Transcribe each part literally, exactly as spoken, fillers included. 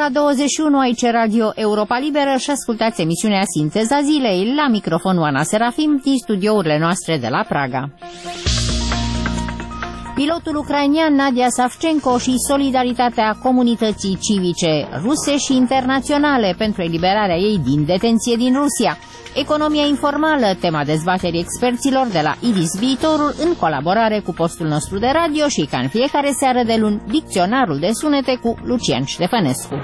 ora douăzeci și unu, aici Radio Europa Liberă și ascultați emisiunea Sinteza Zilei. La microfon Oana Serafim din studiourile noastre de la Praga. Pilotul ucrainian Nadia Savchenko și solidaritatea comunității civice ruse și internaționale pentru eliberarea ei din detenție din Rusia. Economia informală, tema dezbaterii experților de la Idis Viitorul, în colaborare cu postul nostru de radio și, ca în fiecare seară de luni, dicționarul de sunete cu Lucian Ștefănescu.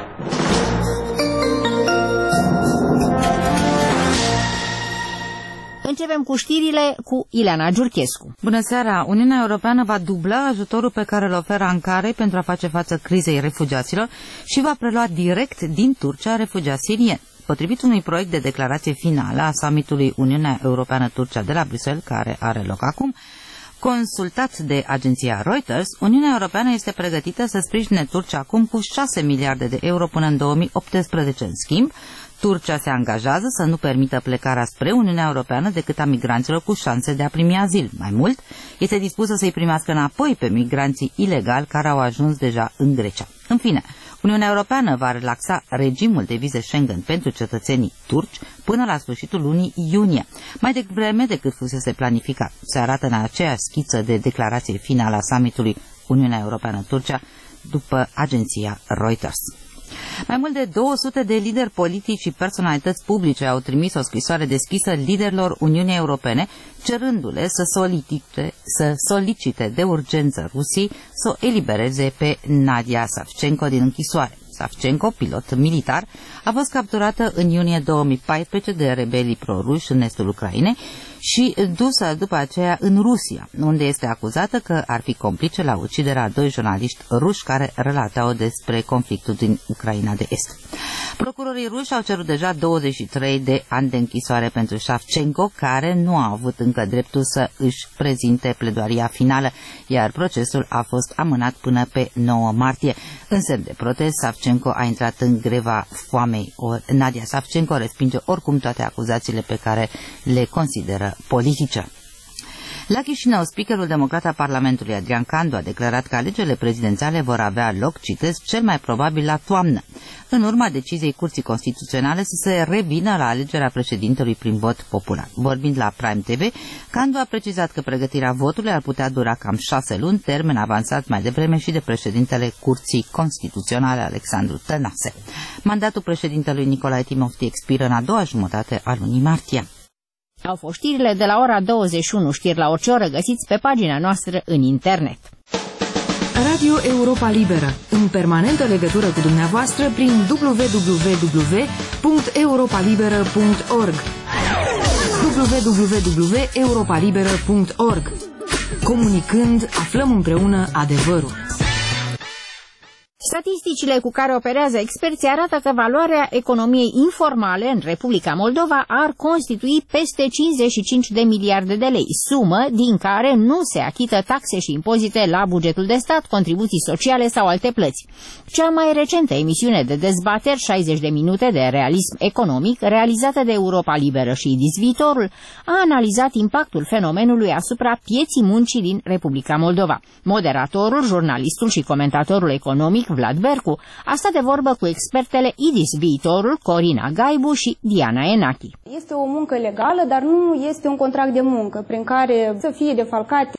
Începem cu știrile cu Ileana Giurchescu. Bună seara! Uniunea Europeană va dubla ajutorul pe care îl oferă Ankarei pentru a face față crizei refugiaților și va prelua direct din Turcia refugiați sirieni. Potrivit unui proiect de declarație finală a summitului Uniunea Europeană-Turcia de la Bruxelles, care are loc acum, consultat de agenția Reuters, Uniunea Europeană este pregătită să sprijine Turcia acum cu șase miliarde de euro până în două mii optsprezece. În schimb, Turcia se angajează să nu permită plecarea spre Uniunea Europeană decât a migranților cu șanse de a primi azil. Mai mult, este dispusă să-i primească înapoi pe migranții ilegali care au ajuns deja în Grecia. În fine, Uniunea Europeană va relaxa regimul de vize Schengen pentru cetățenii turci până la sfârșitul lunii iunie, mai devreme decât fusese planificat. Se arată în aceeași schiță de declarație finală a summitului Uniunea Europeană-Turcia după agenția Reuters. Mai mult de două sute de lideri politici și personalități publice au trimis o scrisoare deschisă liderilor Uniunii Europene, cerându-le să solicite, să solicite de urgență Rusii să o elibereze pe Nadia Savchenko din închisoare. Savchenko, pilot militar, a fost capturată în iunie două mii paisprezece de rebelii pro-ruși în estul Ucrainei și dusă după aceea în Rusia, unde este acuzată că ar fi complice la uciderea a doi jurnaliști ruși care relatau despre conflictul din Ucraina de Est. Procurorii ruși au cerut deja douăzeci și trei de ani de închisoare pentru Savchenko, care nu a avut încă dreptul să își prezinte pledoaria finală, iar procesul a fost amânat până pe nouă martie. În semn de protest, Savchenko a intrat în greva foamei. Nadia Savchenko respinge oricum toate acuzațiile pe care le consideră politice. La Chișinău, speakerul democrat al Parlamentului, Adrian Candu, a declarat că alegerile prezidențiale vor avea loc, citesc, cel mai probabil la toamnă, în urma deciziei Curții Constituționale să se revină la alegerea președintelui prin vot popular. Vorbind la Prime T V, Candu a precizat că pregătirea votului ar putea dura cam șase luni, termen avansat mai devreme și de președintele Curții Constituționale, Alexandru Tănase. Mandatul președintelui Nicolae Timofti expiră în a doua jumătate a lunii martie. Au fost știrile de la ora douăzeci și unu, știri la orice oră găsiți pe pagina noastră în internet. Radio Europa Liberă, în permanentă legătură cu dumneavoastră prin w w w punct europa liberă punct org w w w punct europa liberă punct org. Comunicând, aflăm împreună adevărul. Statisticile cu care operează experții arată că valoarea economiei informale în Republica Moldova ar constitui peste cincizeci și cinci de miliarde de lei, sumă din care nu se achită taxe și impozite la bugetul de stat, contribuții sociale sau alte plăți. Cea mai recentă emisiune de dezbateri, șaizeci de minute de realism economic, realizată de Europa Liberă și Idis Viitorul, a analizat impactul fenomenului asupra pieții muncii din Republica Moldova. Moderatorul, jurnalistul și comentatorul economic Vlad Bercu a stat de vorbă cu expertele Idis Viitorul, Corina Gaibu și Diana Enachi. Este o muncă legală, dar nu este un contract de muncă prin care să fie defalcate